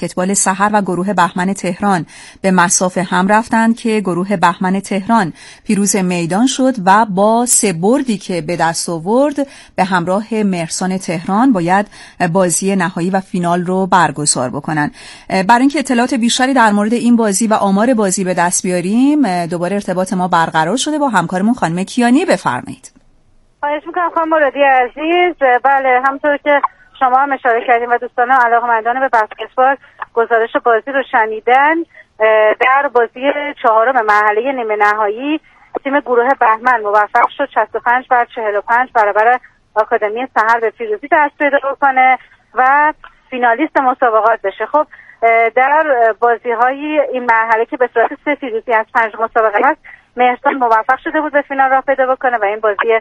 بسکتبال سحر و گروه بهمن تهران به مصاف هم رفتند که گروه بهمن تهران پیروز میدان شد و با 3 بردی که به دست آورد به همراه مهرسان تهران باید بازی نهایی و فینال رو برگزار بکنن. برای اینکه اطلاعات بیشتری در مورد این بازی و آمار بازی به دست بیاریم دوباره ارتباط ما برقرار شده با همکارمون خانم کیانی. بفرمایید. خواهش میکنم خانم مرادی عزیز. بله، همونطور که شما هم اشاره کردیم و دوستان علاقه‌مندان به بسکتبال گزارش بازی رو شنیدن، در بازی 4 مرحله نیمه نهایی تیم گروه بهمن موفق شد 65-45 برابر آکادمی سحر به پیروزی دست پیدا بکنه و فینالیست مسابقات بشه. خب در بازی‌های این مرحله که به صورت 3 پیروزی از 5 مسابقه هست، مهرسان موفق شده بود به فینال راه پیدا بکنه و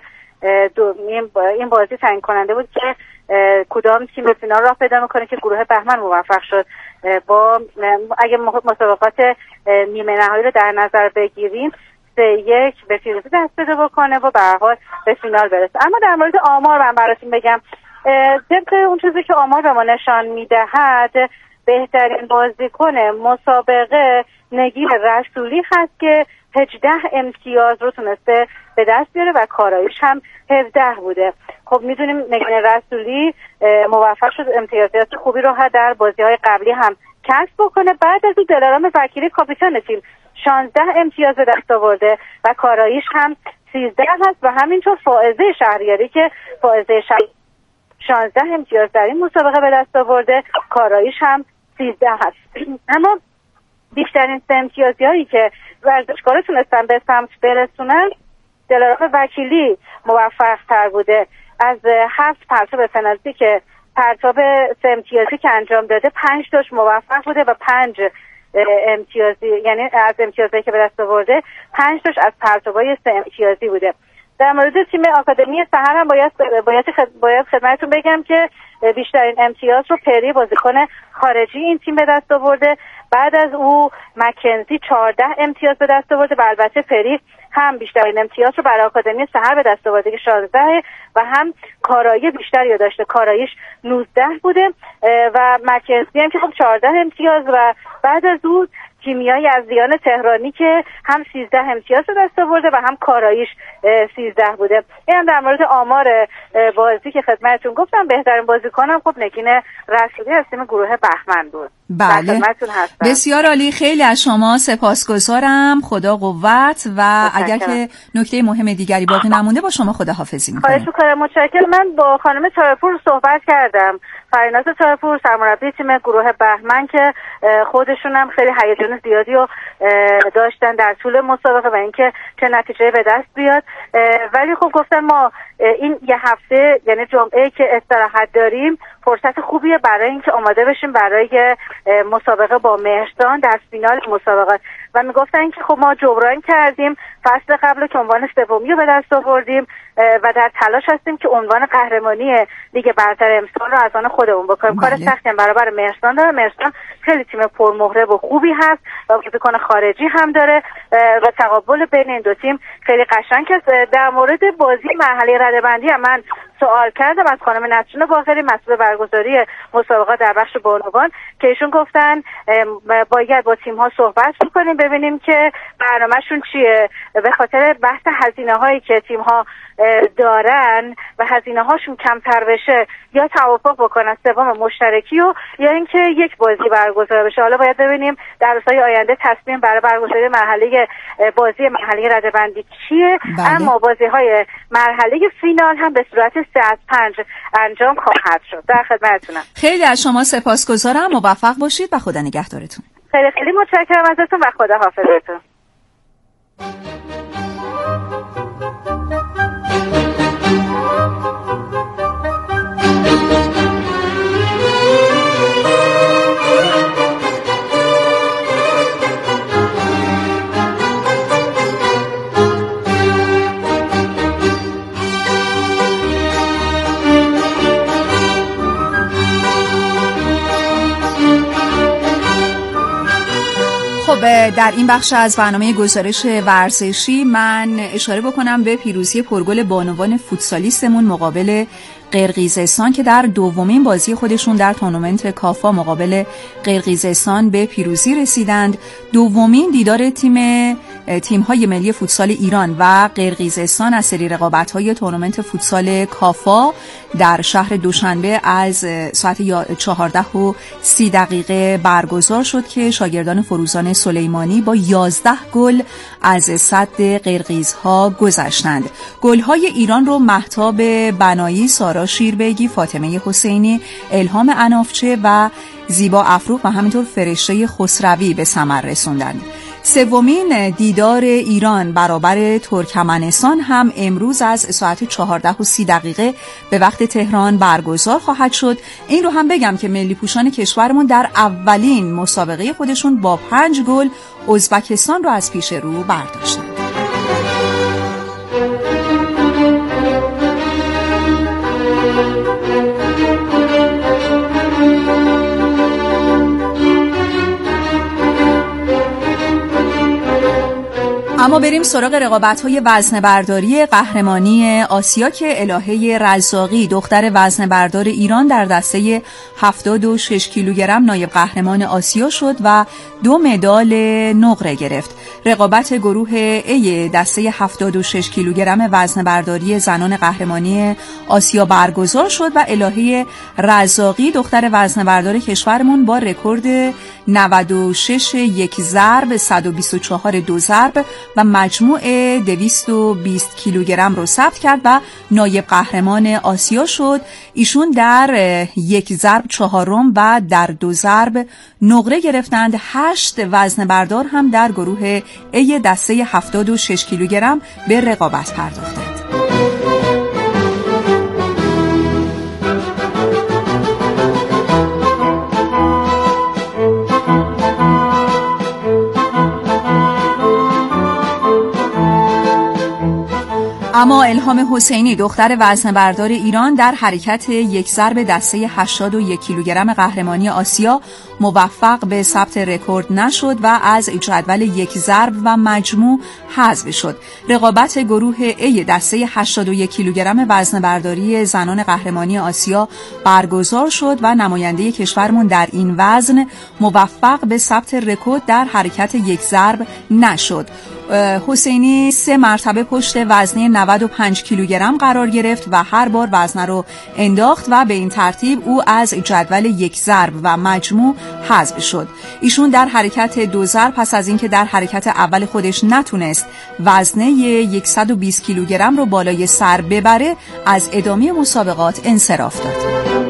این بازی تعیین کننده بود که کدام تیم به فینال راه پیدا میکنه که گروه بهمن موفق شد با اگه مسابقات نیمه نهایی رو در نظر بگیریم 3-1 به پیروزی دست پیدا بکنه و به هر حال به فینال برسه. اما در مورد آمار من براتون بگم، طبق اون چیزی که آمار به ما نشان میدهد بهترین بازیکن مسابقه نگین رسولی هست که 18 امتیاز رو تونسته به دست بیاره و کارایش هم 17 بوده. خب میدونیم نگین رسولی موفق شد امتیازات خوبی رو در بازی‌های قبلی هم کسب بکنه. بعد از اون دلارام وکیلی کاپیتان تیم 16 امتیاز به دست آورده و کارایش هم 13 هست و همینطور فائزه شهریاری که فائزه 16 امتیاز در این مسابقه به دست آورده، کارایش هم 13 هست. اما بیشترین 3 امتیازیایی که ورزشکارا تونستن به سمت برسونن، دلارام وکیلی موفق تر بوده. از 7 پرتاب پنالتی که پرتاب 3 امتیازی که انجام داده 5 تاش موفق بوده و 5 امتیازی، یعنی از امتیازی که به دست آورده 5 تاش از پرتابای 3 امتیازی بوده. در مورد تیم آکادمی سحر هم باید خدمتتون بگم که بیشترین امتیاز رو پری بازیکن خارجی این تیم به دست آورده. بعد از او مکنزی 14 امتیاز به دست آورده و البته پری هم بیشترین امتیاز رو برای آکادمی سحر به دست آورده که 16 و هم کارایی بیشتری داشته، کاراییش 19 بوده و مکنزی هم که خب 14 امتیاز و بعد از او کیمیای از دیان تهرانی که هم 13 امتیاز به دست آورده و هم کاراییش 13 بوده. این هم در مورد آمار بازی که خدمتتون گفتم. بهترین بازیکنم خب نگین رسولی از تیم گروه بهمن بود. بله، بسیار عالی. خیلی از شما سپاسگزارم. خدا قوت و اگر که نکته مهم دیگری باقی نمونده با شما خداحافظی می‌کنم. خواهش می‌کنم. متشکرم. من با خانم تایپور صحبت کردم، فریناز تایپور، سرمربی تیم گروه بهمن، که خودشون هم خیلی هیجان زیادی رو داشتن در طول مسابقه و اینکه چه نتیجه به دست بیاد. ولی خب گفتن ما این یه هفته، یعنی جمعه که استراحت داریم، فرصت خوبیه برای اینکه آماده بشیم برای مسابقه با مهرسان در فینال مسابقات و میگفتن که خب ما جبران کردیم فصل قبل که عنوان سومی رو به دست آوردیم و در تلاش هستیم که عنوان قهرمانی لیگ برتر امسال رو از آن خودمون بکنیم. کار سختی هم برابر مهرسان داره. مهرسان خیلی تیم پرمهره و خوبی هست و بازیکن خارجی هم داره و تقابل بین این دو تیم خیلی قشنگ است. در مورد بازی مرحله رده‌بندی هم من سوال کردم از خانم نسرین باقری، مسئول برگزاری مسابقات در بخش بانوان، که ایشون گفتن باید با تیم ها صحبت کنیم ببینیم که برنامه‌شون چیه به خاطر بحث هزینه‌هایی که تیم ها دارن و هزینه هاشون کمتر بشه، یا توافق بکنن سوم مشترکی و یا اینکه یک بازی برگزار بشه. حالا باید ببینیم در روزهای آینده تصمیم برای برگزاری بازی مرحله رده‌بندی چیه. اما بازی‌های مرحله فینال هم به صورت 3-5 انجام خواهد شد. در خدمتتونم. خیلی از شما سپاسگزارم. موفق باشید و خدا نگهدارتون. خیلی خیلی متشکرم ازتون و خدا حافظتون. در این بخش از برنامه گزارش ورزشی من اشاره بکنم به پیروزی پرگل بانوان فوتسالیستمون مقابل قرقیزستان که در دومین بازی خودشون در تورنمنت کافا مقابل قرقیزستان به پیروزی رسیدند. دومین دیدار تیم‌های ملی فوتسال ایران و قرقیزستان از سری رقابت‌های تورنمنت فوتسال کافا در شهر دوشنبه از ساعت 14:30 برگزار شد که شاگردان فروزان سلیمانی با 11 گل از صد قرقیزها گذشتند. گل‌های ایران رو مهتاب بنایی، سارا شیربیگی، فاطمه حسینی، الهام انافچه و زیبا افروخ و همینطور فرشته خسروی به ثمر رسوندند. سومین دیدار ایران برابر ترکمنستان هم امروز از ساعت 14:30 به وقت تهران برگزار خواهد شد. این رو هم بگم که ملی پوشان کشورمون در اولین مسابقه خودشون با 5 گل ازبکستان رو از پیش رو برداشتند. اما بریم سراغ رقابت‌های وزنه‌برداری قهرمانی آسیا که الهه رزاقی دختر وزنه‌بردار ایران در دسته 76 کیلوگرم نایب قهرمان آسیا شد و 2 مدال نقره گرفت. رقابت گروه A دسته 76 کیلوگرم وزنه‌برداری زنان قهرمانی آسیا برگزار شد و الهه رزاقی دختر وزنه‌بردار کشورمون با رکورد 96 یک ضرب، 124 دو ضرب و مجموع 220 کیلوگرم رو ثبت کرد و نایب قهرمان آسیا شد. ایشون در 1 ضرب چهارم و در 2 ضرب نقره گرفتند. 8 وزنه‌بردار هم در گروه A دسته 76 کیلوگرم به رقابت پرداختند. اما الهام حسینی دختر وزنه‌بردار ایران در حرکت 1 ضرب دسته 81 کیلوگرم قهرمانی آسیا موفق به ثبت رکورد نشد و از جدول 1 ضرب و مجموع حذف شد. رقابت گروه A دسته 81 کیلوگرم وزنه‌برداری زنان قهرمانی آسیا برگزار شد و نماینده کشورمون در این وزن موفق به ثبت رکورد در حرکت 1 ضرب نشد. حسینی 3 مرتبه پشت وزنه 95 کیلوگرم قرار گرفت و هر بار وزنه رو انداخت و به این ترتیب او از جدول 1 ضرب و مجموع حذف شد. ایشون در حرکت 2 ضرب پس از اینکه در حرکت اول خودش نتونست وزنه 120 کیلوگرم رو بالای سر ببره، از ادامه مسابقات انصراف داد.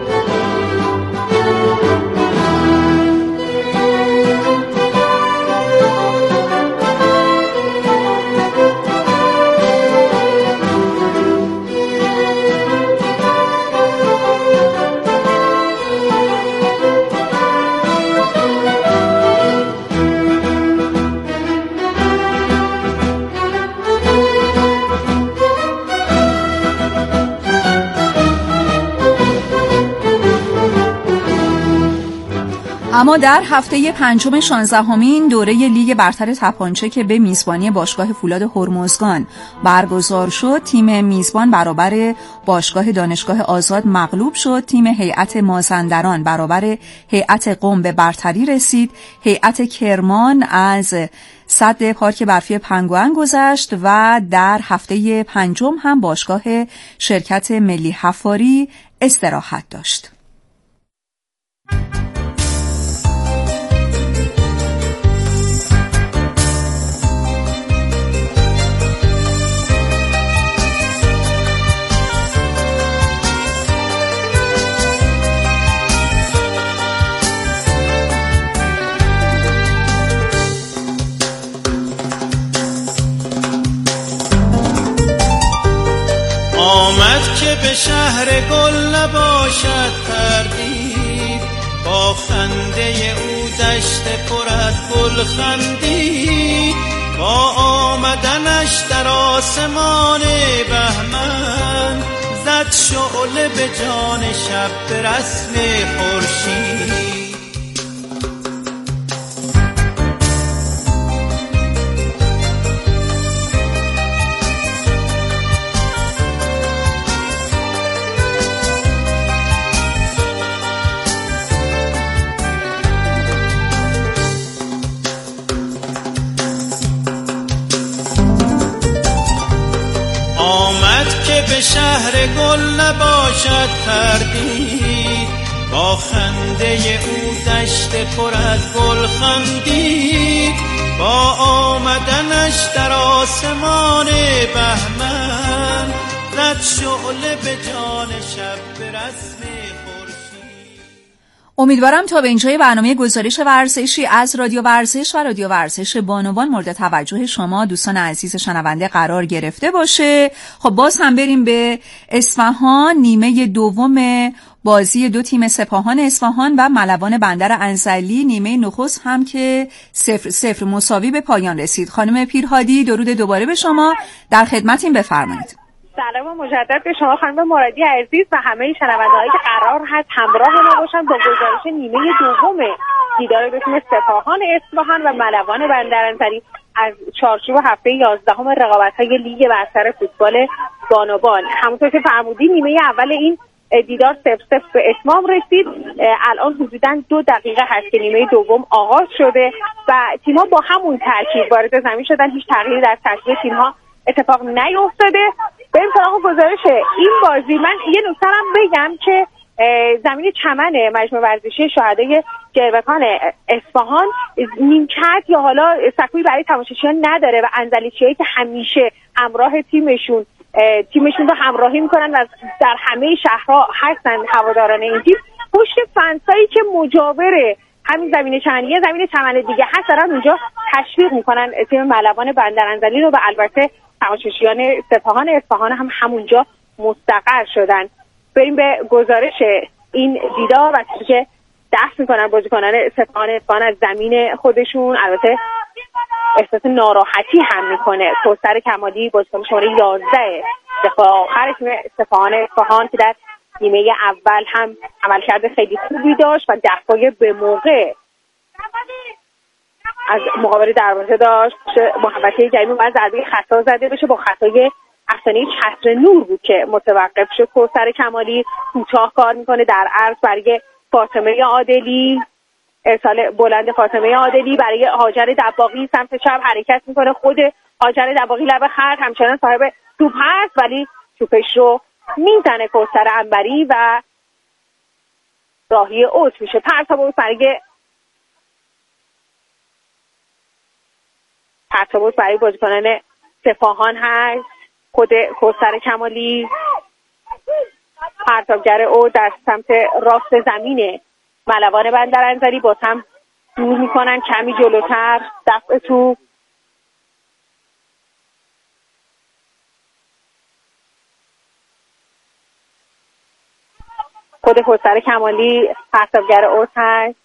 اما در هفته پنجم 16مین دوره لیگ برتر تپانچه که به میزبانی باشگاه فولاد هرمزگان برگزار شد، تیم میزبان برابر باشگاه دانشگاه آزاد مغلوب شد. تیم هیئت مازندران برابر هیئت قم به برتری رسید. هیئت کرمان از سد پارک برفی پنگوئن گذشت و در هفته پنجم هم باشگاه شرکت ملی حفاری استراحت داشت. آمد که به شهر گل نباشد تردید، با خنده او دشت پر از گل خندید. با آمدنش در آسمان بهمن زد شعله به جان شب به رسم خورشید. به شهر گل نباشد تردید، با خنده او دشت پر از گل خندید، با آمدنش در آسمان بهمن زد شعله به جان شب به رسم خورشید. امیدوارم تا به اینجای برنامه گزارش ورزشی از رادیو ورزش و رادیو ورزش بانوان مورد توجه شما دوستان عزیز شنونده قرار گرفته باشه. خب باز هم بریم به اصفهان. نیمه دوم بازی دو تیم سپاهان اصفهان و ملوان بندر انزلی نیمه نخست هم که 0-0 مساوی به پایان رسید. خانم پیرهادی درود دوباره به شما، در خدمتیم، بفرمایید. سلام مجدد به شما خانم مرادی عزیز و همه شنونده‌هایی که قرار هست همراه ما باشن با گزارش نیمه دوم دیدار دو تیم سپاهان اصفهان و ملوان بندر انزلی از چارچوب هفته 11 رقابت‌های لیگ برتر فوتبال بانوان. همونطور که فرمودی نیمه اول این دیدار 0-0 به اتمام رسید. الان حدوداً 2 دقیقه هست که نیمه دوم آغاز شده و تیم‌ها با همون ترکیب وارد زمین شدن. هیچ تغییری در ترکیب تیم‌ها اتفاق نیفتاده. بریم سراغ گزارش این بازی. من یه نکته هم بگم که زمین چمن مجمع ورزشی شهدای گروکان اصفهان نیمکت یا حالا سکویی برای تماشاچیان نداره و انزلیچیایی که همیشه همراه تیمشون رو همراهی میکنن و در همه شهرها هستن هواداران این تیم، پشت فنسایی که مجاور همین زمین چمن یه زمین چمن دیگه هست دارن اونجا تشویق میکنن تیم ملوان بندر انزلی رو و البته تماشاچیان سپاهان اصفهان هم همونجا مستقر شدن. بریم به گزارش این دیدار و که دست میکنن بازیکنان سپاهان اصفهان از زمین خودشون. البته احساس ناراحتی هم میکنه کوثر کمالی بازیکن شماره 11 دفاع آخر تیم سپاهان اصفهان که در نیمه اول هم عملکرد خیلی خوبی داشت و دفاع به موقع از مقابل دروازه داشت. محمد جلیمی بعد ضربه خطا زده بشه، با خطای افسانه چتر نور بود که متوقف شد. کوثر کمالی کوتاه کار میکنه در عرض برای فاطمه عادلی، ارسال بلند فاطمه عادلی برای هاجر دباغی سمت چپ حرکت میکنه. خود هاجر دباغی لب خط همچنان صاحب توپ هست ولی توپش رو میزنه کوثر عنبری و راهی اوت میشه. پرتاب برای بازیکنان سپاهان هست. خود کوثر کمالی پرتابگر او در سمت راست زمین ملوان بندر انزلی باز هم دور میکنن کمی جلوتر. دفع تو خود کوثر کمالی پرتابگر او هست،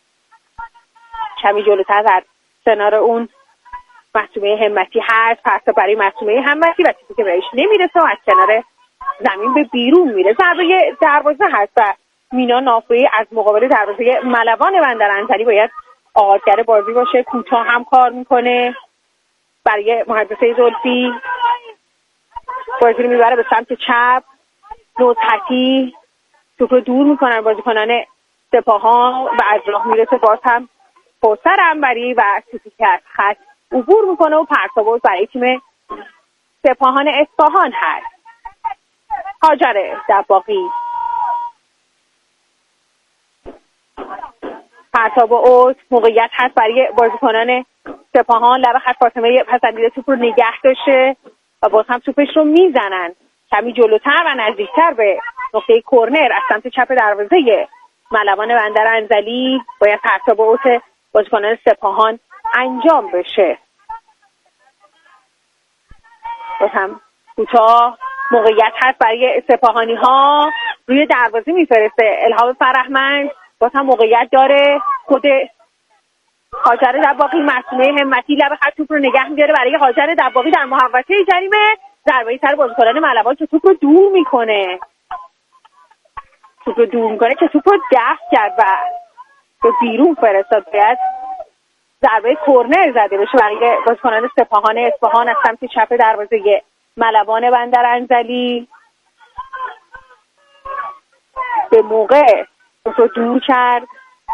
کمی جلوتر در کنار اون معصومه همتی هست. پرتاب برای معصومه همتی و چیزی که بهش نمیرسه و از کنار زمین به بیرون میره. ضربه دروازه هست و مینا نافعی از مقابل دروازه ملوان بندر انزلی باید آغازگر بازی باشه. کوتاه هم کار میکنه برای مهندسه زلفی، بازی رو میبره به سمت چپ. نوزحتی توپ رو دور میکنن بازیکنان سپاهان و از راه میرسه باز هم کوثر عنبری و توپی که از خط عبور میکنه و پرتاب برای تیم سپاهان اصفهان هست. هاجر دباغی پرتاب اوت موقعیت هست برای بازیکنان سپاهان. لب خط فاطمه پسندیده توپ رو نگه داشته و باز هم توپش رو میزنن کمی جلوتر و نزدیکتر به نقطه کورنر از سمت چپ دروازه ملوان بندر انزلی. باید پرتاب اوت بازیکنان سپاهان انجام بشه. باز هم کوتاه موقعیت هست برای سپاهانی ها، روی دروازه میفرسته الهام فرهمند، باز هم موقعیت داره. خود هاجر دباغی معصومه همتی لب خط توپ رو نگه میداره برای هاجر دباغی در محوطه جریمه. ضربه سر بازیکنان ملوان که توپ رو دور میکنه که توپ رو دفع کرد و به بیرون فرستاد. باید ضربه کورنر زده بشه برای بازیکنان سپاهان اصفهان از سمت چپ دروازه ملوان بندر انزلی. به موقع توپ رو دور کرد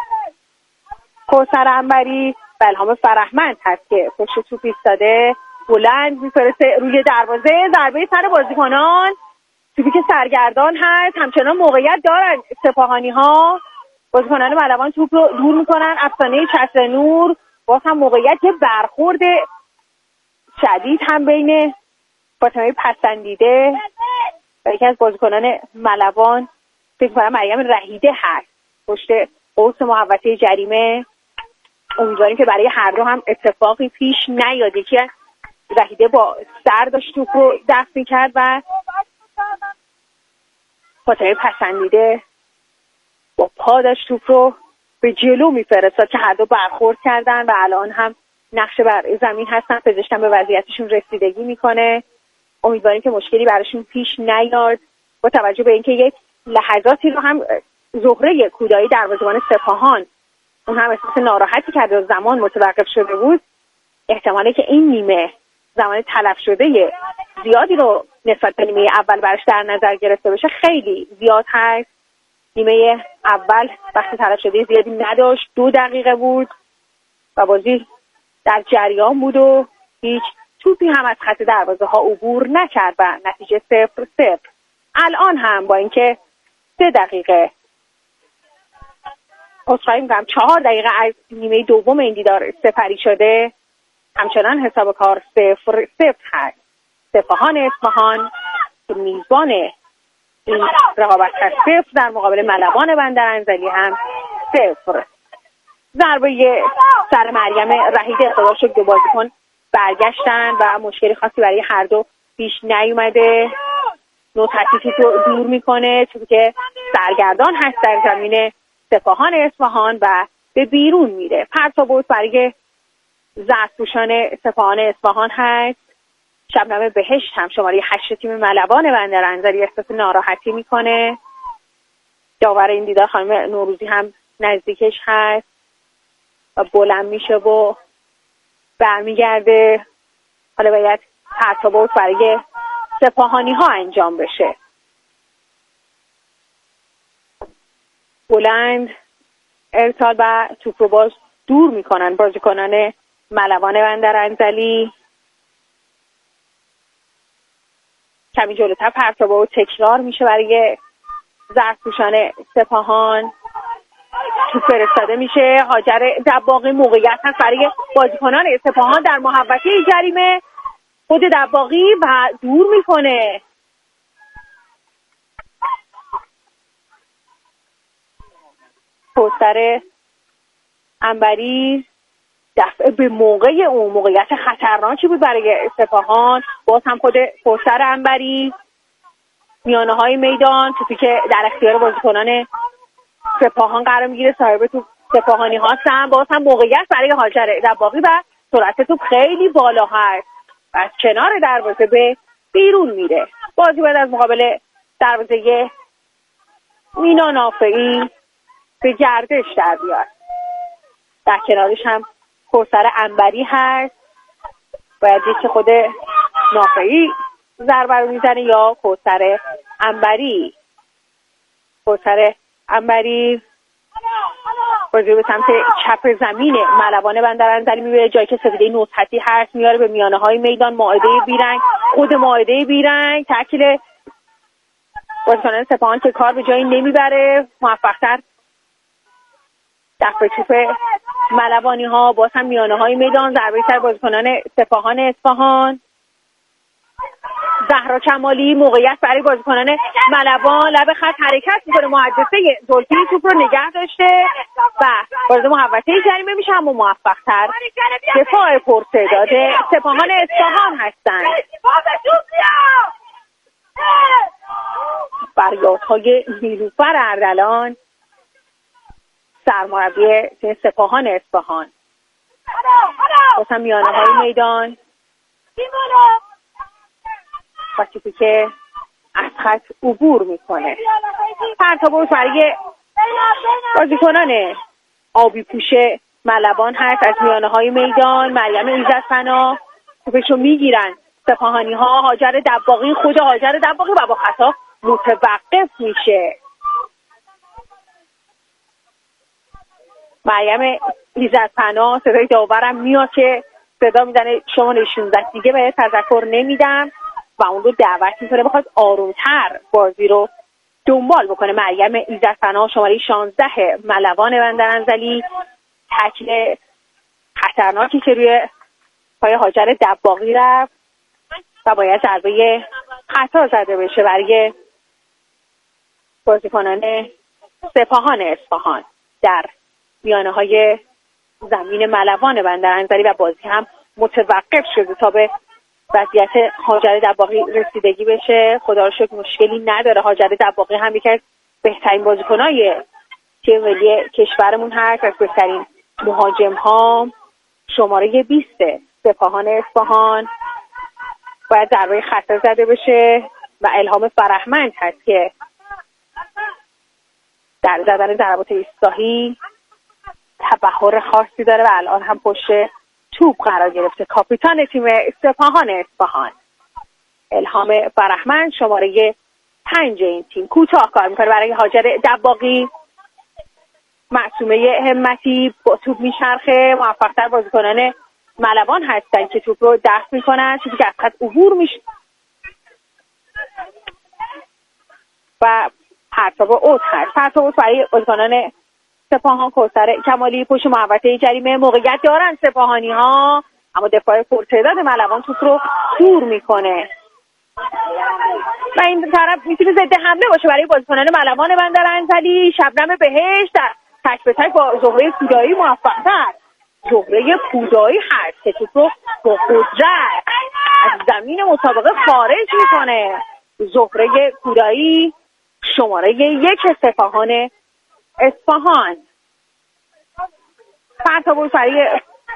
کوثر عنبری و الهام فرهمند هست که پشت توپ ایستاده، بلند میفرسته روی دروازه. ضربه سر بازیکنان توپی که سرگردان هست، همچنان موقعیت دارن سپاهانی ها. بازیکنان ملوان توپ رو دور میکنن. افسانه چتر نور باز هم موقعیت، یه برخورد شدید هم بین فاطمه پسندیده و یکی از بازیکنان ملوان، فکر کنم مریم رهیده هست، پشت قوس محوطه جریمه. امیدواریم که برای هر دو هم اتفاقی پیش نیاد. یکی رهیده با سر داشت توپ رو دفع می‌کرد و فاطمه پسندیده با پا داشت توپ رو به جلو میفرستاد که هر دو برخورد کردن و الان هم نقش بر زمین هستن. پزشکم به وضعیتشون رسیدگی میکنه. امیدواریم که مشکلی براشون پیش نیاد. با توجه به اینکه یک لحظاتی رو هم زهره کودایی دروازه‌بان سپاهان اون هم احساس ناراحتی کرده و زمان متوقف شده بود، احتمالی که این نیمه زمان تلف شده زیادی رو نسبت به نیمه اول برش در نظر گرفته بشه خیلی زیاد هست. نیمه اول وقتی تلف شده زیادی نداشت، 2 دقیقه بود و بازی در جریان بود و هیچ توپی هم از خط دروازه ها عبور نکرد و نتیجه 0-0. الان هم با اینکه 3 دقیقه 4 دقیقه از نیمه دوم این دیدار سپری شده، همچنان حساب کار 0-0 هست. سپاهان اصفهان میزبان این رقابت هست 0 در مقابل ملوان بندرانزلی هم 0. ضربه سر مریم رهیده، خدا شکر دو بازیکن برگشتن و مشکلی خاصی برای هر دو پیش نیومده. نوتتی توپ رو دور میکنه، توپی که سرگردان هست در زمین سپاهان اصفهان و به بیرون میره. پرتابوت برای زرتپوشان سپاهان اصفهان هست. شبنم بهشت هم شماره 8 تیم ملوان بندرانزلی احساس ناراحتی میکنه. داور این دیدار خانم نوروزی هم نزدیکش هست و بلند میشه و برمیگرده. حالا باید پرتابوت برای سپاهانی ها انجام بشه. بلند ارسال و توپ رو باز دور میکنن بازیکنان ملوان بندرانزلی. کمی جلوتر پرتابوت تکرار میشه برای زرتپوشان سپاهان. توپ فرستاده میشه. هاجر دباغی موقعیت هست برای بازیکنان سپاهان در محوطه جریمه. خود دباغی و دور میکنه. پوستر عنبری دفعه به موقع اون موقعیت خطرناکی بود برای سپاهان. باز هم خود پوستر عنبری میانه های میدان، توپی که در اختیار بازیکنان سپاهان قرار میگیره. صاحب توپ سپاهانی هستن. باز هم موقعیت برای هاجر دباغی و سرعت توپ خیلی بالا هست و از کنار دروازه به بیرون میره. بازی باید از مقابل دروازه مینا نافعی به گردش در بیاد. در کنارش هم کوثر عنبری هست. باید که خود نافعی ضربه رو میزنه یا کوثر عنبری. کوثر عنبری بازی به سمت چپ زمین ملوان بندرانزلی میبره، جایی که سفیده نوزهتی هست میاره به میانه های میدان. مائده بیرنگ، خود مائده بیرنگ تحکیل بازیکنان سپاهان که کار به جایی نمیبره. موفق‌تر دفع توپ ملوانی ها. باز هم میانه های میدان ضربه سر بازیکنان سپاهان اصفهان. زهرا کمالی موقعیت برای بازیکنان ملوان، لب خط حرکت میکنه. محدثه زلفی توپ رو نگه داشته و وارد محوطه جریمه میشه، اما موفق‌تر دفاع پرتعداد سپاهان اصفهان هستند. فریادهای نیلوفر اردلان سرمربی تیم سپاهان اصفهان. واسه میانه های میدان و توپی که از خط عبور میکنه. پرتابوت برای بازیکنان آبی پوشه ملوان هست. از میانه های میدان مریم ایزدپناه توپشو میگیرن سپاهانی ها. هاجر دباغی، خود هاجر دباغی و با خطا متوقف میشه. مریم ایزدپناه صدای داورم میاد که صدا میزنه شما 16 دیگه به تذکر نمیدم و و اون رو دعوت میکنه بخواد آرومتر بازی رو دنبال بکنه. مریم ایزدپناه شماره 16 ملوان بندرانزلی، تکل خطرناکی که روی پای هاجر دباغی رفت و باید ضربه خطا زده بشه برای بازیکنان سپاهان اصفهان در میانه‌های زمین ملوان بندرانزلی و بازی هم متوقف شده تا به وضعیت هاجر دباغی رسیدگی بشه. خدا رو شکر مشکلی نداره. هاجر دباغی هم یکی از بهترین بازیکنای تیم ملی کشورمون هست، از بهترین مهاجم ها، شماره 20 سپاهان اصفهان. باید ضربه خطا زده بشه و الهام فرهمند هست که در زدن ضربات ایستگاهی تبحر خاصی داره و الان هم پشت توپ قرار گرفته. کاپیتان تیم سپاهان اصفهان الهام فرهمند شماره 5 این تیم کوتاه کار میکنه برای هاجر دباغی. معصومه همتی با توپ میچرخه. موفق‌تر بازیکنان ملوان هستن که توپ رو دفع میکنن، توپی که از خط عبور میشه و پرتاب اوت هست. پرتاب اوت برای بازیکنان سپاهان. کوثر کمالی پشت محوطه جریمه. موقعیت دارن سپاهانی ها، اما دفاع پرتعداد ملوان توپ رو دور میکنه و این طرف میتونه ضد حمله باشه برای بازیکنان ملوان بندرانزلی. شبنم بهشت در تک به تک با زهره کودایی موفق‌تر. زهره کودایی هست که توپ رو با قدرت از زمین مسابقه خارج میکنه. زهره کودایی شماره 1 سپاهان اصفهان. پرتاب برای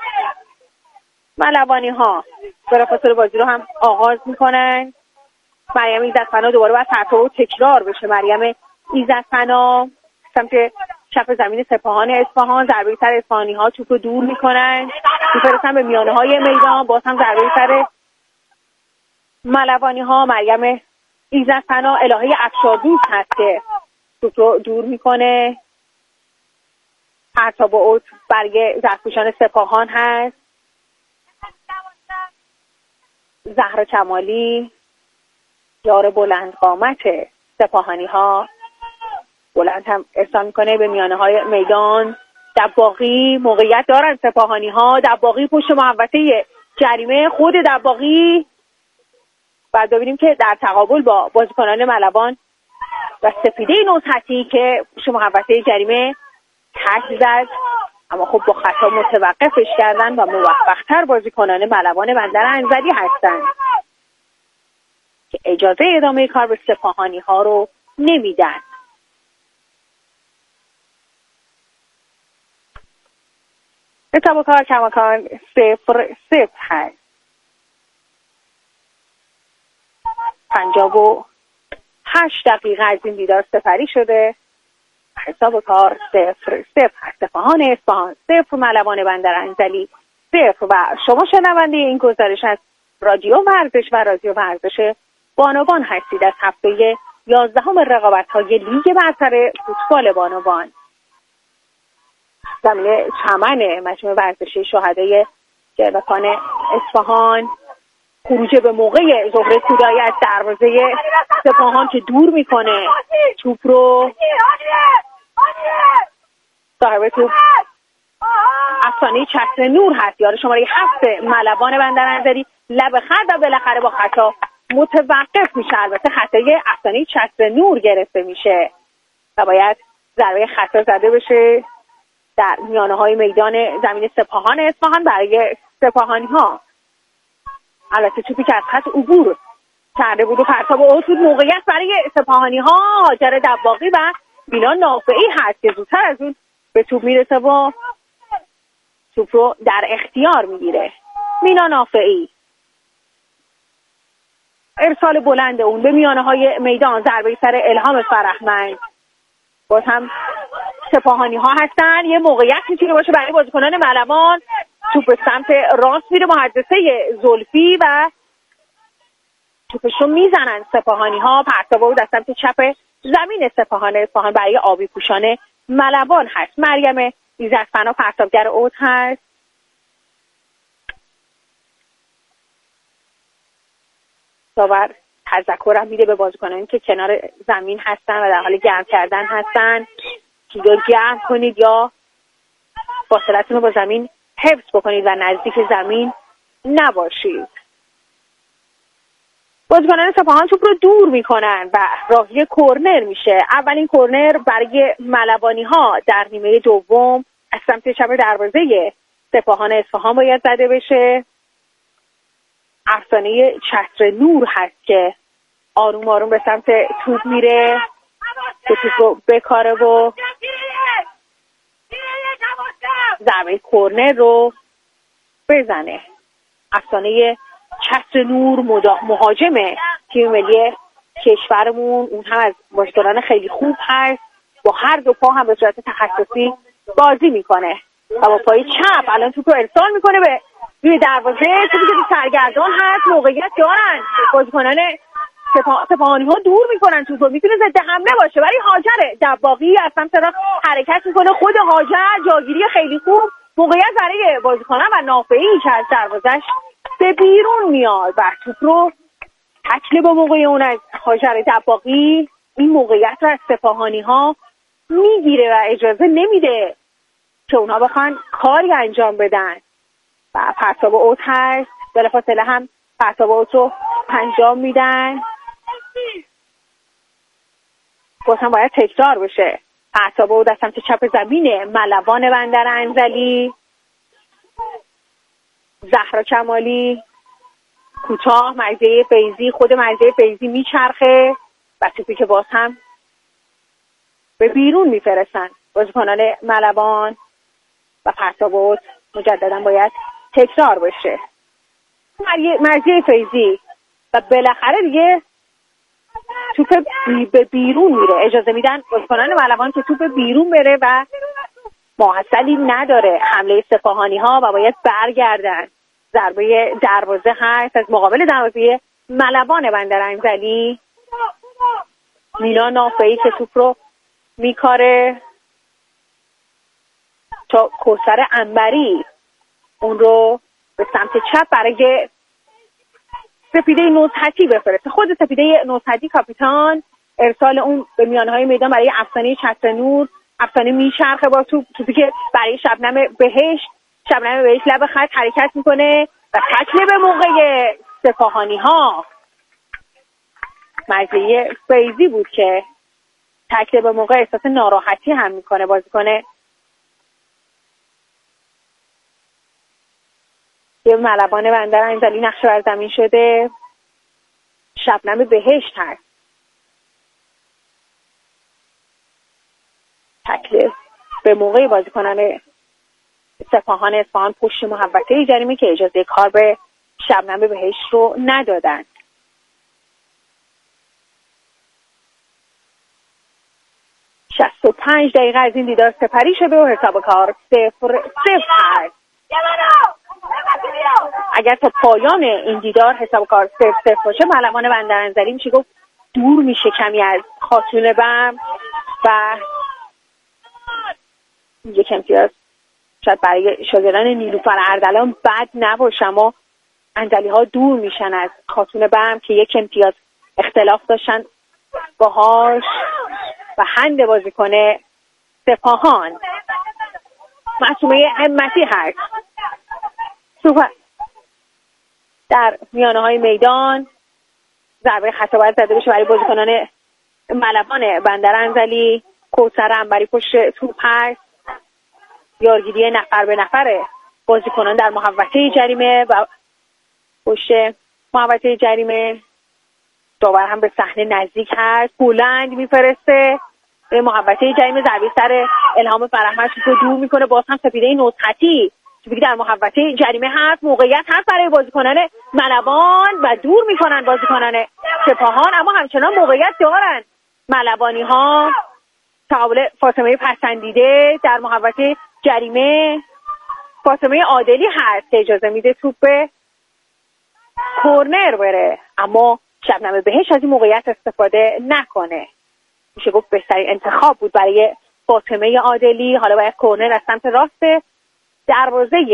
ملوانی ها بلافاصله بازی رو هم آغاز میکنن. مریم ایزدپناه دوباره باید پرتاب تکرار بشه. مریم ایزدپناه سمت چپ زمین سپاهان اصفهان. ضربه سر اصفهانی ها توپ رو دور میکنن، میفرستن به میانه های میدان. باز هم ضربه سر ملوانی ها. مریم ایزدپناه الهه افشاردوست هست که توپ رو دور میکنه. پرتاب اوت برای زرتپوشان سپاهان هست. زهرا کمالی یار بلند قامت سپاهانی ها بلند هم ارسال میکنه به میانه های میدان. دباغی موقعیت دارن سپاهانی ها. دباغی پشت محوطه جریمه. خود دباغی بعد ببینیم که در تقابل با بازیکنان ملوان و سپیده نوزهتی که پشت محوطه جریمه تک زد، اما خب با خطا متوقفش کردن و موفق‌تر بازیکنان ملوان بندرانزلی هستند که اجازه ادامه کار به سپاهانی ها رو نمیدن. حساب کار کماکان 0-0 هست. 58 دقیقه از این دیدار سپری شده. حساب کار 0-0 هست. سپاهان اصفهان 0 ملوان بندرانزلی 0. و شما شنونده این گزارش از رادیو ورزش و رادیو ورزش بانوان هستید از هفته 11 رقابت‌های لیگ برتر فوتبال بانوان. زمین چمن مجمع ورزشی شهدای جرمکان اصفهان. خروج به موقع زهره کودایی از دروازه سپاهان که دور میکنه توپ رو. صاحب توپ افسانه چتر نور هست، یار شماره 7 ملوان بندرانزلی. لب خط و بالاخره با خطا متوقف میشه. البته خطای افسانه چتر نور گرفته میشه و باید ضربه خطا زده بشه در میانه های میدان زمین سپاهان اصفهان برای سپاهانی ها. البته توپی که از خط عبور کرده بود و پرتاب اوت بود. موقعیت برای سپاهانی ها. هاجر دباغی و مینا نافعی هست که زودتر از اون به توپ میرسه و توپ رو در اختیار میگیره. مینا نافعی ارسال بلند اون به میانه های میدان. ضربه سر الهام فرهمند. باز هم سپاهانی ها هستن. یه موقعیت میتونه باشه برای بازیکنان ملوان. توپ به سمت راست میره. محدثه زلفی و توپشو میزنن سپاهانی ها. پرتاب بود از سمت چپ زمین سپاهان اصفهان برای آبی پوشان ملوان هست. مریم ایزدپناه پرتابگر اوت هست. داور تذکرم میده به بازیکنانی که کنار زمین هستن و در حال گرم کردن هستن که یا گرم کنید یا فاصلتون رو با زمین حفظ بکنید و نزدیک زمین نباشید. بازیکنان سپاهان توپ رو دور میکنن و راهی کورنر میشه. اولین کورنر برای ملوانی ها در نیمه دوم از سمت چپ دروازه سپاهان اصفهان باید زده بشه. افسانه چتر نور هست که آروم آروم به سمت توپ میره که توپ رو بکاره و ضربه کورنر رو بزنه. افسانه چتر نور مهاجم تیم ملی کشورمون، اون هم از بازیکنان خیلی خوب هست، با هر دو پا هم به صورت تخصصی بازی میکنه و با پای چپ الان توپ رو ارسال میکنه به روی دروازه. توپی که سرگردان هست، موقعیت دارن بازیکنان سپاهانی ها دور میکنن توپ رو، میتونه ضد حمله باشه ولی هاجر دباغی از سمت راست حرکت میکنه. خود هاجر جاگیری خیلی خوب، موقعیت برای بازیکنان و نافعی که از دروازش به بیرون میاد و توپ رو تکل با موقع اون از هاجر دباغی این موقعیت رو از سپاهانی ها میگیره و اجازه نمیده که اونها بخوان کاری انجام بدن و پرتاب اوت هست. بلافاصله هم پرتاب اوت رو انجام میدن. هم باید تکرار بشه. پرتاب اوت از سمت چپ زمین ملوان بندر انزلی. زهرا کمالی کوتاه مرزی فیضی، خود مرزی فیضی میچرخه و توپی که باز هم به بیرون میفرستن بازیکنان ملوان و پرتاب اوت مجددا باید تکرار بشه. مرزی فیضی و بالاخره دیگه توپ به بیرون میره، اجازه میدن بازیکنان ملوان که توپ بیرون بره و محصلی نداره حمله سپاهانی ها و باید برگردن. ضربه دروازه هست از مقابل دروازه ملوان بندر انزلی. مینا نافعی که توپ رو میکاره تا کوثر عنبری اون رو به سمت چپ برای سپیده نصحتی بفرسته. خود سپیده نصحتی کاپیتان ارسال اون به میانهای میدان برای افسانه چتر نور. افسانه میچرخه با توپی که برای شبنم بهشت لب خط حرکت میکنه و تکل به موقع سپاهانی ها. مرزی فیضی بود که تکل به موقع احساس ناراحتی هم میکنه. بازیکن یه ملوان بندر انزلی نقش بر زمین شده. شبنم بهشت هست. تکل به موقع بازیکنان سپاهان اصفهان پشت محوطه جریمه که اجازه کار به شبنم بهشت رو ندادن. شصت و 5 دقیقه از این دیدار سپری شده و حساب کار 0-0 هست. اگر تا پایان این دیدار حساب کار 0-0 باشه ملوان بندر انزلی میشه گفت دور میشه کمی از خاتون بم و یک امتیاز شاید برای شاگردان نیلوفر اردلان بد نباشه، اما انزلی ها دور میشن از خاتون بم که یک امتیاز اختلاف داشتن باهاش و هند بازیکن سپاهان معصومه همتی هست. صحبت در میانه های میدان ضربه خطا باید زده بشه برای بازیکنان ملوان بندر انزلی. کوثر عنبری پشت توپ هست. یارگیری نفر به نفر بازیکنان در محوطه جریمه و پشت محوطه جریمه داور هم به صحنه نزدیک هست. بلند میفرسته به محوطه جریمه. ضربه سر الهام فرحمد رو دور میکنه. باز هم سپیده نصحتی توپی در محوطه جریمه هست. موقعیت هست برای بازیکنان ملوان و دور میکنن بازیکنان سپاهان، اما همچنان موقعیت دارن ملوانی ها. تقابل فاطمه پسندیده در محوطه جریمه. فاطمه عادلی هست که اجازه میده توپ به کورنر بره، اما شبنم بهشت از این موقعیت استفاده نکنه. میشه گفت بهترین انتخاب بود برای فاطمه عادلی. حالا باید کورنر از سمت راست دروازه